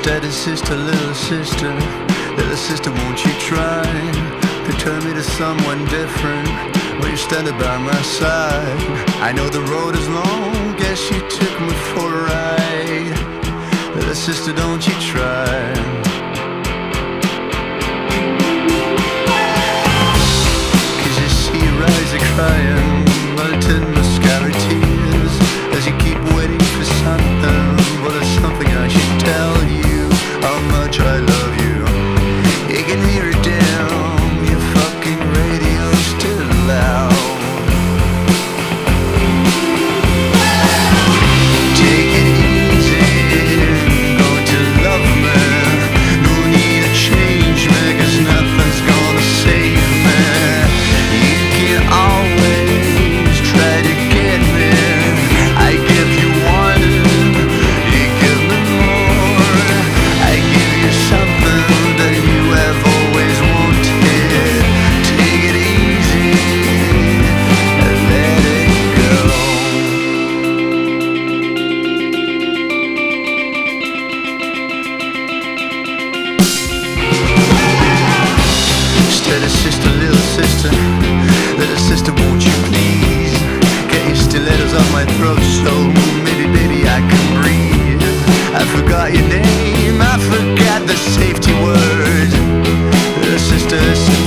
Steady sister, little sister, won't you try to turn me to someone different? Will you stand by my side? I know the road is long, guess you took me for a ride. Little sister, don't you try. Cause you see your eyes are crying, melted mascara tears, as you keep waiting for something. Well, there's something I should tell you, how much I love you. You can hear it down, your fucking radio's still loud. Take it easy, going to love me. No need to change me, cause nothing's gonna save me. You can always try to get me. I give you one, you give me more. I give you something that you have always wanted. Take it easy and let it go. Steady sister, little sister, won't you please get your stilettos off my throat so maybe, baby, I can breathe. I forgot your name, I forgot the safety word. Little sister,